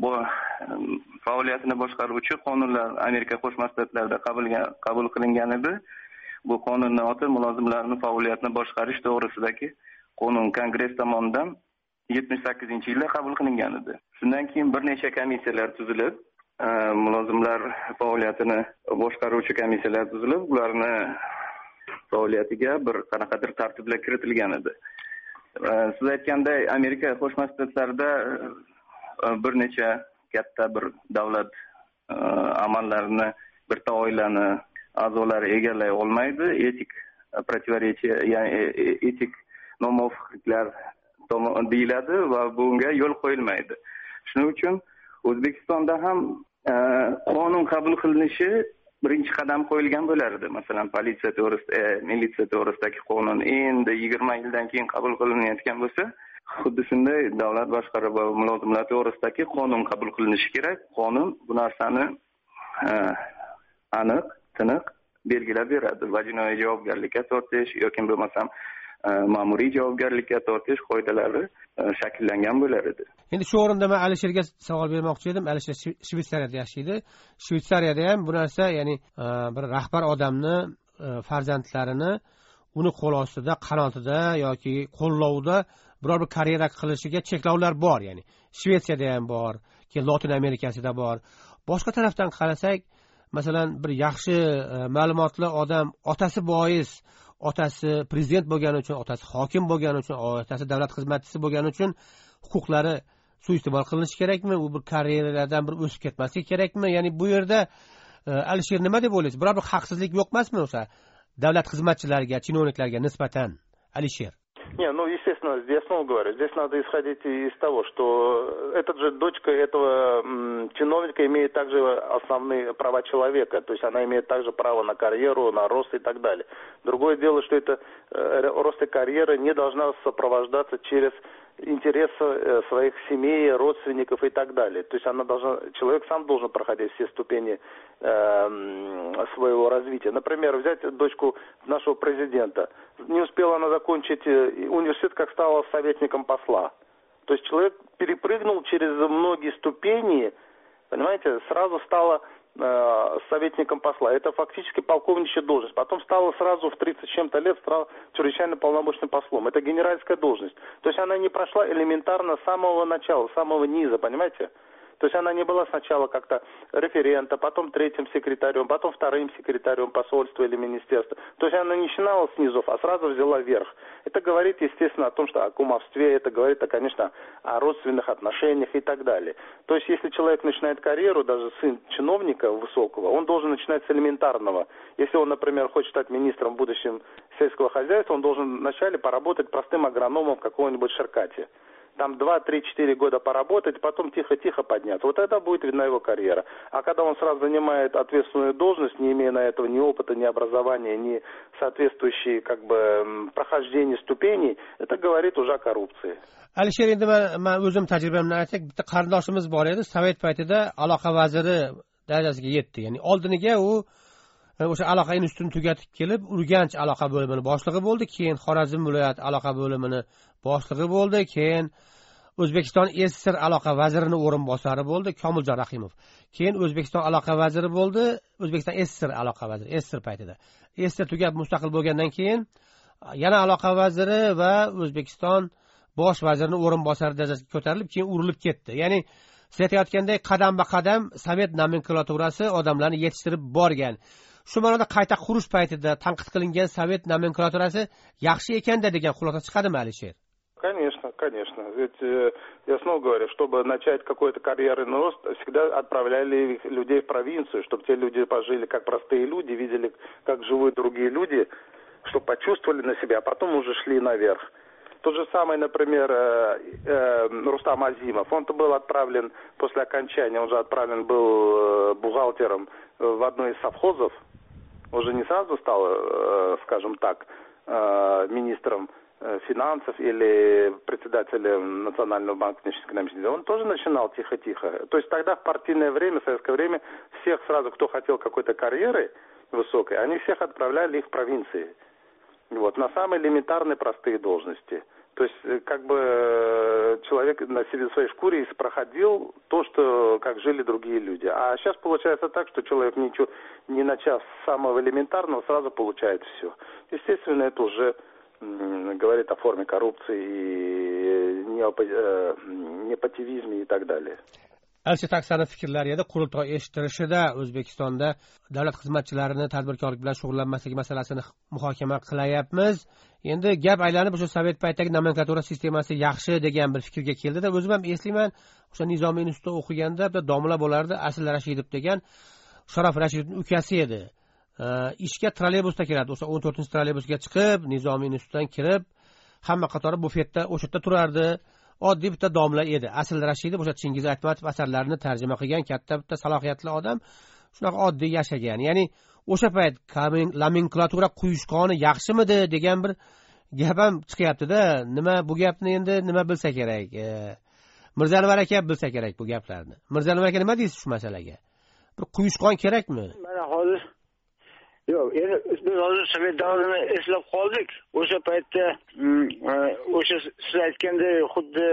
faoliyatini boshqaruvchi qonunlar Amerika Qo'shma Shtatlarida qabul qilingan edi. Bu qonunning oti mulozimlarning faoliyatini boshqarish to'g'risidagi qonun Kongress tomonidan 78-yilda qabul qilingan edi. Shundan keyin bir necha komissiyalar tuzilib, mulozimlar faoliyatini boshqaruvchi komissiyalar tuzilib, ularni faoliyatiga bir qanaqadir tartiblar kiritilgan edi. Siz aytganday, Amerika Qo'shma Shtatlarida bir necha katta bir davlat amallarini birta oilani a'zolari egallay olmaydi. Etik protivrechие, ya'ni etik nomuvofiqliklar deyiladi va bunga yo'l qo'yilmaydi. Shuning uchun O'zbekistonda ham qonun qabul qilinishi birinchi qadam qo'yilgan bo'lardi. Masalan, politsiya to'g'risida, militsiya to'g'risidagi qonun endi 20 yildan keyin qabul qilinayotgan bo'lsa, xuddi shunday davlat boshqaruvi va mulozimlar to'g'risidagi qonun qabul qilinishi kerak. Qonun bu narsani aniq, tiniq belgilab beradi. Va jinoiy javobgarlikka tortish yoki bo'lmasam ma'muriy javobgarlikka tortish qoidalari shakllangan bo'lar edi. Endi shu o'rinda men Alisherga savol bermoqchi edim. Alisher Shvetsariyada yashaydi. Shvetsariyada ham bu narsa, ya'ni bir rahbar odamni farzandlarini uni qo'l ostida, qanotida yoki qo'llovida biror bir karyera qilishiga cheklovlar bor, ya'ni Shvetsiyada ham bor, keyin Lotin Amerikasida bor. Boshqa tarafdan qarasak, masalan, bir yaxshi ma'lumotli odam otasi bois, otasi prezident bo'lgani uchun, otasi hokim bo'lgani uchun, otasi davlat xizmatchisi bo'lgani uchun huquqlari suiiste'mol qilinishi kerakmi? U bir karyeralardan bir o'sib ketmasligi kerakmi? Ya'ni bu yerda Alisher nima deb o'ylaysiz? Biror bir haqsizlik yo'q emasmi o'sha davlat xizmatchilariga, chinovniklarga nisbatan? Alisher. Не, ну, естественно, я снова говорю, здесь надо исходить из того, что эта же дочка этого чиновника имеет также основные права человека, то есть она имеет также право на карьеру, на рост и так далее. Другое дело, что это рост и карьера не должна сопровождаться через интересы своих семей, родственников и так далее. То есть человек сам должен проходить все ступени своего развития. Например, взять дочку нашего президента. Не успела она закончить университет, как стала советником посла. То есть человек перепрыгнул через многие ступени, понимаете, сразу стала советником посла. Это фактически полковничья должность. Потом стала сразу в 30 с чем-то лет стала чрезвычайно полномочным послом. Это генеральская должность. То есть она не прошла элементарно с самого начала, с самого низа, понимаете? То есть она не была сначала как-то референтом, потом третьим секретарем, потом вторым секретарем посольства или министерства. То есть она не начинала с низов, а сразу взяла верх. Это говорит, естественно, о том, что о кумовстве, это говорит, конечно, о родственных отношениях и так далее. То есть если человек начинает карьеру, даже сын чиновника высокого, он должен начинать с элементарного. Если он, например, хочет стать министром в будущем сельского хозяйства, он должен вначале поработать простым агрономом в каком-нибудь Шеркате. Там 2, 3, 4 года поработать, потом тихо-тихо подняться. Вот тогда будет видна его карьера. А когда он сразу занимает ответственную должность, не имея на этого ни опыта, ни образования, ни соответствующей прохождения ступеней, это говорит уже о коррupции. Alisher, endi men o'zim tajribamdan aytsak, bitta qarindoshimiz bor edi, sovet paytida aloqa vaziri darajasiga yetdi. Ya'ni oldiniga u o'sha aloqa institutini tugatib kelib, Urganch aloqa bo'limini boshlig'i bo'ldi, keyin Xorazm viloyat aloqa bo'limini boshlig'i bo'ldi, keyin O'zbekiston SSR aloqa vazirining o'rinbosari bo'ldi, Komiljon Rahimov. Keyin O'zbekiston aloqa vaziri bo'ldi, O'zbekiston SSR aloqa vaziri, SSR paytida. SSR tugab mustaqil bo'lgandan keyin yana aloqa vaziri va O'zbekiston bosh vazirining o'rinbosari darajasiga ko'tarilib, keyin urilib ketdi. Ya'ni siz aytayotgandek qadam-ba-qadam sovet nomenklaturasi odamlarni yetishtirib borgan. Shu ma'noda qayta qurish paytida tanqid qilingan sovet nomenklaturasi yaxshi ekanda degan xulosa chiqadimi, Alisher? Конечно, конечно. Ведь я снова говорю, чтобы начать какой-то карьерный рост, всегда отправляли людей в провинцию, чтобы те люди пожили как простые люди, видели, как живут другие люди, чтобы почувствовали на себя, а потом уже шли наверх. Тот же самый, например, Рустам Азимов. Он-то был отправлен после окончания, он же отправлен был бухгалтером в одной из совхозов. Он же не сразу стал, скажем так, министром финансов или председателем Национального банка экономической. Он тоже начинал тихо-тихо. То есть тогда в партийное время, в советское время, всех сразу, кто хотел какой-то карьеры высокой, они всех отправляли их в провинции. Вот, на самые элементарные простые должности. То есть, как бы человек на себе своей шкуре проходил то, что как жили другие люди. А сейчас получается так, что человек ничего не начав с самого элементарного, сразу получает все. Естественно, это уже говорит о форме коррупции и непотивизме и так далее. Alisher Taksani fikrlari edi. Qurultoy eshittirishida O'zbekistonda davlat xizmatchilarini tadbirkorlik bilan shug'ullanmasligi masalasini muhokama qilyapmiz. Endi gap aylanib o'sha sovet paytidagi nomenklatura sistemasi yaxshi degan bir fikrga keldida, o'zim ham eslayman, o'sha Nizomiy institutida o'qiganda bitta domla bo'lardi, Asl Rashidov degan, Sharof Rashidovning ukasi edi. Ishga trolleybusda keladi. O'sha 14-trolleybusga chiqib, Nizomiy institutdan kirib, hamma qatori bufetda o'sha yerda turardi. Oddiy bitta domla edi. Asl Rashidov o'sha Chingiz Aytmatov asarlarini tarjima qilgan katta bitta salohiyatli odam, shunaqa oddiy yashagan. Ya'ni o'sha payt nomenklatura quyushqoni yaxshimidi degan bir gap ham chiqyapti-da. Nima bu gapni endi nima bilsa kerak? Mirzanvar aka bilsa kerak bu gaplarni. Mirzanvar aka nima deysiz shu masalaga? Bir quyushqon kerakmi? Mana hozir yo'q, endi biz hozir sovet davrini eslab qoldik. O'sha paytda o'sha siz aytgandek xuddi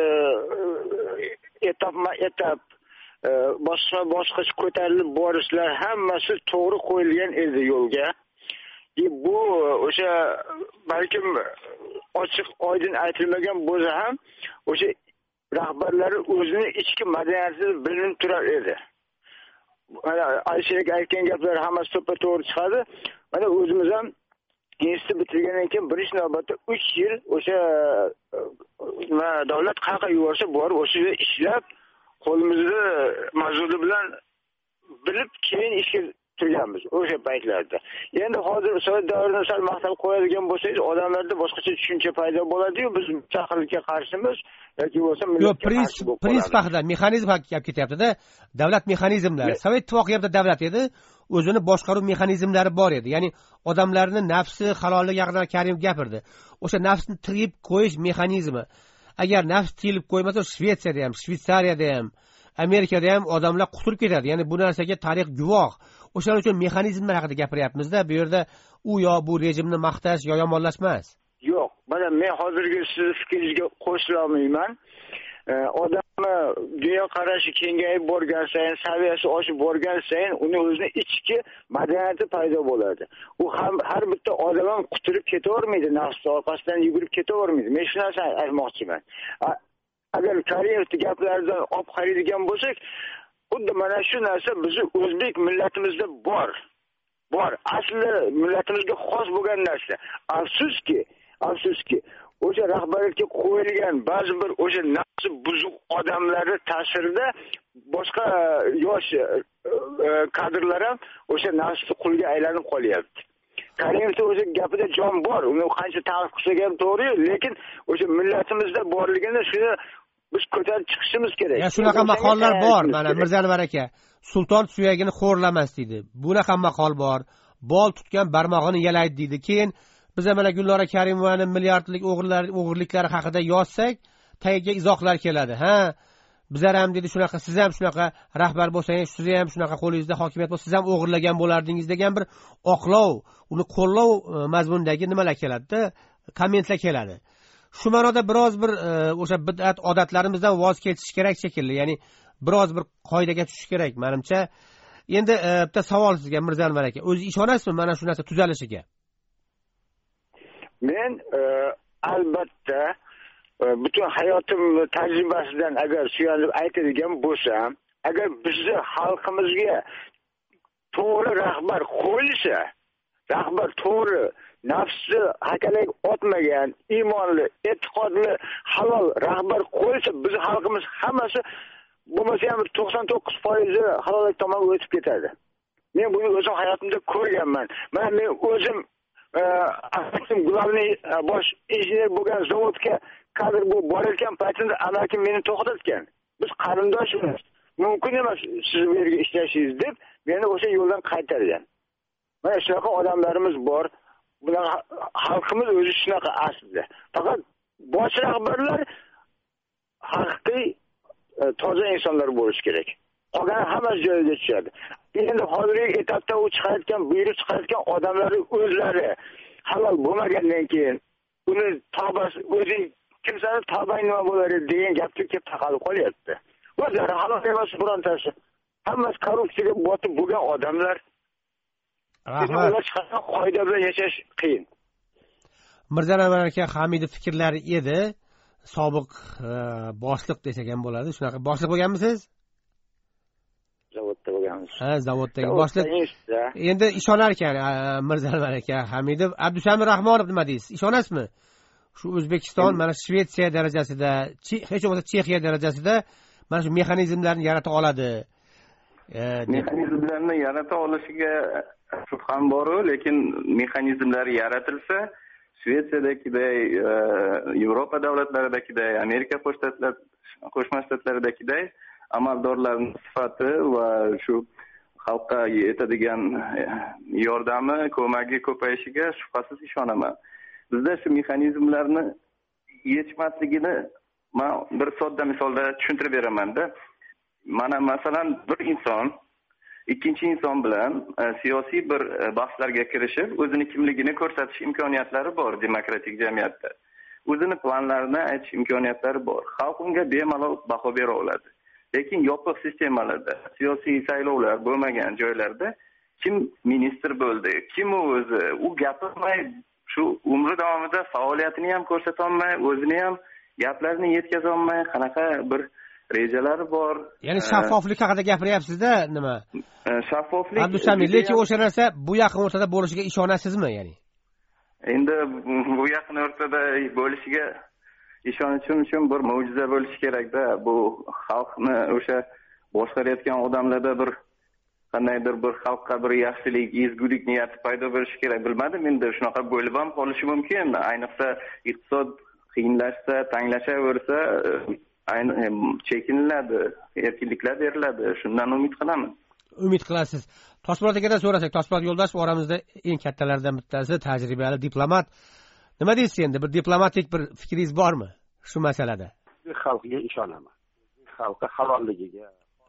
etap boshqa ko'tarilib borishlar hammasi to'g'ri qo'yilgan edi yo'lga. Bu o'sha balkim ochiq oydin aytilmagan bo'lsa ham o'sha rahbarlari o'zini ichki madaniyatini bilinib turar edi. Alisher aytgan gaplar hammasi to'g'ri chiqadi. Mana o'zimiz ham institut bitirgandan keyin birinchi navbatda 3 yil o'sha davlat qayerga yuborsa borib o'sha yerda ishlab qo'limizda mazmuni bilan bilib keyin ishga turganmiz o'sha paytlarda. Endi hozir sovet davrini sal maqtab qo'yadigan bo'lsangiz, odamlarda boshqacha tushuncha paydo bo'ladi-yu, biz mustaqillikka qarshimiz yoki bo'lsa millatga qarshi bo'lib qolamiz. Prinsip haqida, mexanizm haqida gap ketyapti-da. Davlat mexanizmlari. Sovet ittifoqi ham davlat edi, o'zini boshqaruv mexanizmlari bor edi. Ya'ni odamlarning nafsi halolligi haqida Karimov gapirdi. O'sha nafsni tiyib qo'yish mexanizmi. Agar nafs tiyilib qo'ymasa, Shvetsiyada ham, Shvetsariyada ham, Amerikada ham odamlar quturib ketadi. Ya'ni bu narsaga tarix guvoh. O'shaning uchun mexanizmlar haqida gapiryapmiz-da. Bu yerda u yo bu rejimni maqtash yo yomonlash emas. Yo'q, mana men hozirgi siz fikringizga qo'shila olmayman. Odamni dunyoqarashi kengayib borgan sayin, saviyasi oshib borgan sayin, uning o'zining ichki madaniyati paydo bo'ladi. U ham har bitta odam ham quturib ketavermaydi, nafs orqasidan yugurib ketavermaydi. Men shu narsani aytmoqchiman. Agar Karimovning gaplaridan olib qaraydigan bo'lsak, xuddi mana shu narsa bizni o'zbek millatimizda bor. Asli millatimizga xos bo'lgan narsa. Afsuski, o'sha rahbariyatga qo'yilgan ba'zi bir o'sha nafsi buzuq odamlari ta'sirida boshqa yosh kadrlar ham o'sha nafsi quliga aylanib qolyapti. Karimovning o'zi gapida jon bor. Uni qancha ta'rif qilsak ham to'g'ri, lekin o'sha millatimizda borligini shuni biz ko'tarib chiqishimiz kerak. Ya shunaqa maqollar bor. Mana Mirzanvar aka, sulton suyagini xo'rlamas deydi. Bunaqa maqol bor. Bol tutgan barmog'ini yalaydi deydi. Keyin biz mana Gulnora Karimovani milliardlik o'g'irliklari haqida yozsak, tagiga izohlar keladi. Ha, bizlar ham dedi shunaqa, siz ham shunaqa rahbar bo'lsangiz, siz ham shunaqa qo'lingizda hokimiyat bo'lsa, siz ham o'g'irlagan bo'lardingiz degan bir oqlov, uni qo'llov mazmunidagi nimalar keladi-da, kommentlar keladi. Shu ma'noda biroz bir o'sha bid'at odatlarimizdan voz kechish kerak shekilli. Ya'ni biroz bir qoidaga tushish kerak menimcha. Endi bitta savol sizga Mirzanvar aka. O'zi ishonasizmi mana shu narsa tuzalishiga? Men albatta butun hayotim tajribasidan agar suyanib aytadigan bo'lsam, agar bizni xalqimizga to'g'ri rahbar qo'yilsa, rahbar to'g'ri nafsi hakalak otmagan, iymonli, e'tiqodli, halol rahbar qo'ysa, bizni xalqimiz hammasi bo'lmasa ham 99% halollik tomonga o'tib ketadi. Men buni o'zim hayotimda ko'rganman. Mana men o'zim Gulavniy bosh injener bo'lgan zavodga kadr bo'lib borayotgan paytimda amakim meni to'xtatgan. Biz qarindoshmiz. Mumkin emas siz bu yerga ishlashingiz deb meni o'sha yo'ldan qaytargan. Mana shunaqa odamlarimiz bor. Bunaqa xalqimiz o'zi shunaqa aslida. Faqat bosh rahbarlar haqiqiy toza insonlar bo'lishi kerak. Qolgan hamma joyiga tushadi. Endi hozirgi etapda u chiqayotgan, buyruq chiqayotgan odamlarning o'zlari halol bo'lmagandan keyin uni tavbasi o'zing kimsani tavbang nima bo'ladi degan gapga kelib taqalib qolyapti. O'zlari halol emas birontasi. Hammasi korrupsiyaga botib bo'lgan odamlar. Rahmat. Qoida bilan yashash qiyin. Mirzanvar aka Hamidov fikrlari edi. Sobiq boshliq desak ham bo'ladi. Shunaqa boshliq bo'lganmisiz? Zavodda bo'lganmiz. Ha, zavoddagi boshliq. Endi ishonar ekan Mirzanvar aka Hamidov. Abdusamir Rahmonov nima deysiz? Ishonasizmi? Shu O'zbekiston mana Shvetsiya darajasida, hech bo'lmasa Chexiya darajasida mana shu mexanizmlarni yarata oladi. Mexanizmlarni yarata olishiga shubham bor, lekin mexanizmlar yaratilsa Shvetsiyadagiday, Yevropa davlatlaridagiday, Amerika Qo'shma Shtatlaridagiday amaldorlarning sifati va shu xalqqa yetadigan yordami, ko'magi ko'payishiga shubhasiz ishonaman. Bizda shu mexanizmlarni yetmasligini men bir sodda misolda tushuntirib beraman-da. Mana masalan bir inson ikkinchi inson bilan siyosiy bir bahslarga kirishib, o'zini kimligini ko'rsatish imkoniyatlari bor demokratik jamiyatda. O'zini planlarini aytish imkoniyatlari bor. Xalq unga bemalol baho bera oladi. Lekin yopiq sistemalarda, siyosiy saylovlar bo'lmagan joylarda kim ministr bo'ldi, kim o'zi, u gapirmay, shu umri davomida faoliyatini ham ko'rsata olmay, o'zini ham gaplarini yetkaza olmay, qanaqa bir rejalari bor. Ya'ni shaffoflik haqida gapiryapsiz-da, nima? Shaffoflik. Abdusamir, lekin o'sha narsa bu yaqin o'rtada bo'lishiga ishonasizmi, ya'ni? Endi bu yaqin o'rtada bo'lishiga ishonishim uchun bir mo'jiza bo'lishi kerak-da. Bu xalqni o'sha boshqarayotgan odamlarda bir qandaydir bir xalqqa bir yaxshilik, ezgulik niyati paydo bo'lishi kerak. Bilmadim, endi shunaqa bo'lib ham qolishi mumkin. Ayniqsa iqtisod qiyinlashsa, tanglashaversa, chekiniladi, erkinliklar beriladi. Shundan umid qilamiz. Umid qilasiz. Toshpo'lat akadan so'rasak, Toshpo'lat Yo'ldoshev oramizda eng kattalardan bittasi, tajribali diplomat. Nima deysiz endi? Bir diplomatik bir fikringiz bormi shu masalada? Xalqga ishonaman. Xalqqa halolligiga,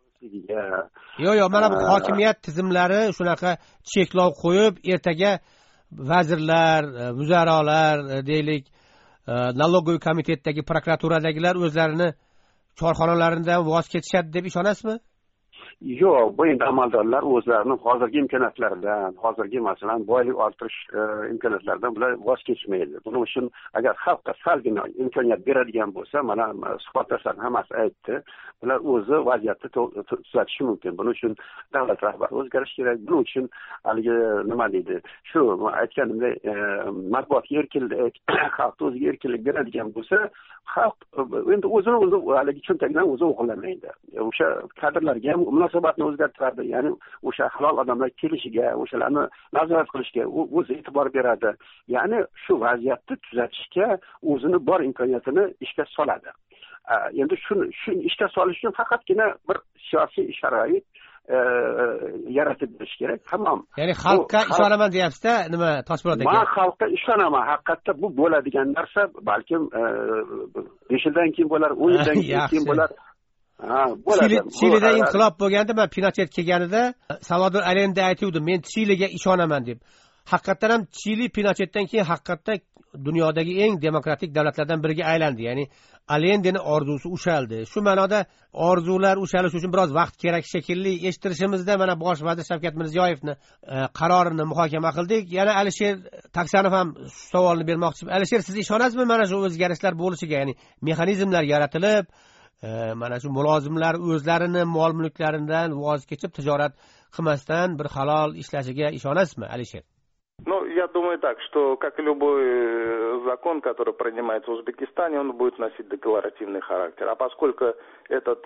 Yo'q, mana bu hokimiyat tizimlari shunaqa cheklov qo'yib, ertaga vazirlar, muzarolar, deylik, налоговый komitetdagi prokuraturadagilar o'zlarini korxonalaridan voz kechishadi deb ishonasizmi? Yo'q, bu endi amaldorlar o'zlarini hozirgi imkoniyatlaridan, hozirgi masalan boylik orttirish imkoniyatlaridan bular voz kechmaydi. Buning uchun agar xalqqa salgina imkoniyat beradigan bo'lsa, mana suhbatdoshlarning hammasi aytdi, bular o'zi vaziyatni tuzatishi mumkin. Buning uchun davlat rahbari o'zgarishi kerak. Buning uchun haligi nima deydi? Shu aytganimdek, matbuotga erkinlik, xalqqa o'ziga erkinlik beradigan bo'lsa, xalq endi o'zini haligi cho'ntagidan o'zi o'g'irlamaydi. O'sha kadrlarga ham munosabatni o'zgartiradi. Ya'ni o'sha halol odamlar kelishiga, o'shalarni nazorat qilishga o'zi e'tibor beradi. Ya'ni shu vaziyatni tuzatishga o'zini bor imkoniyatini ishga soladi. Endi shuni ishga solish uchun faqatgina bir siyosiy sharoit yaratib berish kerak. Tamam. Ya'ni xalqqa ishonaman deyapsiz-da, nima Toshpo'lat aka? Men xalqqa ishonaman. Haqiqatda bu bo'ladigan narsa balkim 5 yildan keyin bo'lar, 10 yildan keyin bo'lar. Chilida inqilob bo'lganda, men Pinochet kelganida Salvador Allende aytuvdi, men Chiliga ishonaman deb. Haqiqatan ham Chili Pinochetdan keyin haqiqatda dunyodagi eng demokratik davlatlardan biriga aylandi. Ya'ni Allendening orzusi ushaldi. Shu ma'noda orzular ushalishi uchun biroz vaqt kerak shekilli. Eshittirishimizda mana bosh vazir Shavkat Mirziyoyevning qarorini muhokama qildik. Yana Alisher Taksanov ham savolni bermoqchi. Alisher, siz ishonasizmi mana shu o'zgarishlar bo'lishiga? Ya'ni mexanizmlar yaratilib, mana shu mulozimlar o'zlarini mol-mulklaridan voz kechib tijorat qilmasdan bir halol ishlashiga ishonasizmi, Alisher? Ну, я думаю так, что, как и любой закон, который принимается в Узбекистане, он будет носить декларативный характер. А поскольку этот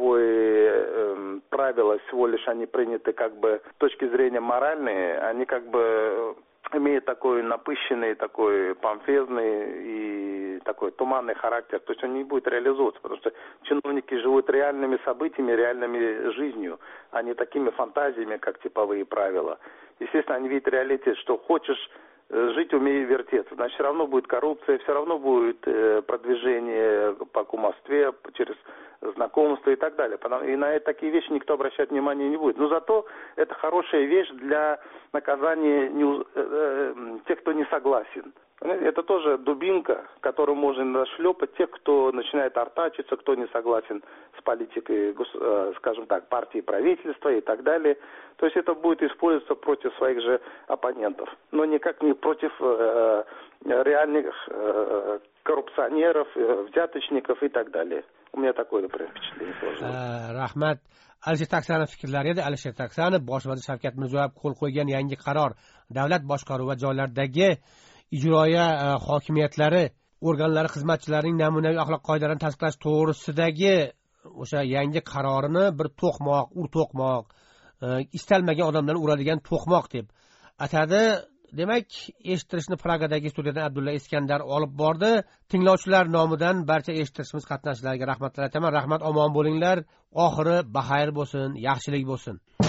типовые правила всего лишь они приняты как бы с точки зрения моральной, они как бы имеют такой напыщенный, такой помпезный и такой туманный характер. То есть он не будет реализовываться, потому что чиновники живут реальными событиями, реальными жизнью, а не такими фантазиями, как типовые правила. Естественно, они видят реалитет, что хочешь жить, умей вертеться. Значит, все равно будет коррупция, все равно будет продвижение по кумовстве, через знакомства и так далее. И на такие вещи никто обращать внимания не будет. Но зато это хорошая вещь для наказания тех, кто не согласен. Это тоже дубинка, которую можно шлепать тех, кто начинает артачиться, кто не согласен с политикой, скажем так, партии, правительства и так далее. То есть это будет использоваться против своих же оппонентов, но никак не против реальных коррупционеров, взяточников и так далее. У меня такое, например, впечатление сложилось. Rahmat. Alisher Taksanov fikrlari edi. Alisher Taksanov bosh vazir Shavkat Mirziyoyev qo'l qo'ygan yangi qaror davlat boshqaruvi va joylardagi ijroiya hokimiyatlari organlari xizmatchilarining namunaviy axloq qoidalarini tasdiqlash to'g'risidagi o'sha yangi qarorini bir to'qmoq, to'qmoq, istalmagan odamlarni uradigan to'qmoq deb atadi. Demak, eshittirishni Pragadagi studiyadan Abdulla Iskandar olib bordi. Tinglovchilar nomidan barcha eshittirishimiz qatnashchilariga rahmatlar aytaman. Rahmat, omon bo'linglar. Oxiri baxayr bo'lsin, yaxshilik bo'lsin.